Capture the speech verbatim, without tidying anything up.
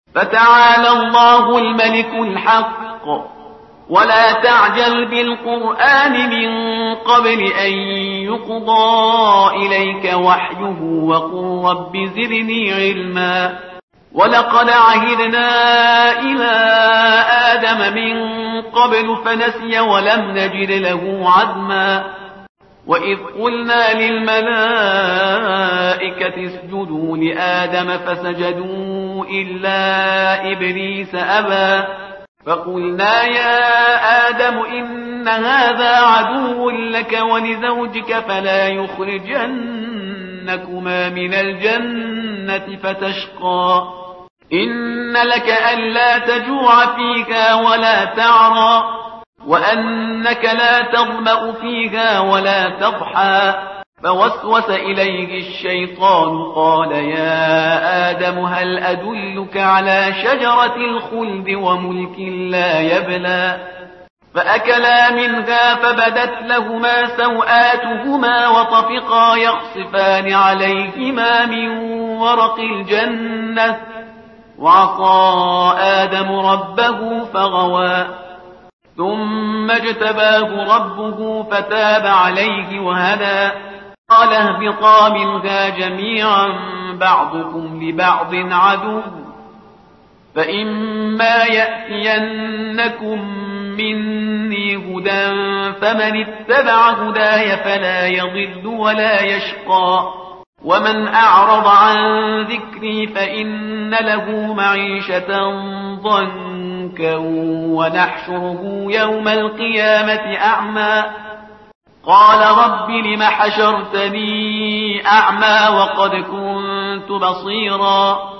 فتعالى الله الملك الحق ولا تعجل بالقرآن من قبل أن يقضى إليك وحيه وقل رب زدني علما ولقد عهدنا إلى آدم من قبل فنسي ولم نجد له عزما وإذ قلنا للملائكة اسجدوا لآدم فسجدوا إلا إبليس أبى فقلنا يا آدم إن هذا عدو لك ولزوجك فلا يخرجنكما من الجنة فتشقى إن لك ألا تجوع فيها ولا تعرى وأنك لا تظمأ فيها ولا تضحى فوسوس إليه الشيطان قال يا آدم هل أدلك على شجرة الخلد وملك لا يبلى فأكلا منها فبدت لهما سوآتهما وطفقا يخصفان عليهما من ورق الجنة وعصى آدم ربه فغوى ثم اجتباه ربه فتاب عليه وهدى قال اهبطا منها جميعا بعضكم لبعض عدو فإما يأتينكم مني هدى فمن اتبع هداي فلا يضل ولا يشقى ومن أعرض عن ذكري فإن له معيشة ضنكا ونحشره يوم القيامة أعمى قال رب لم حشرتني أعمى وقد كنت بصيرا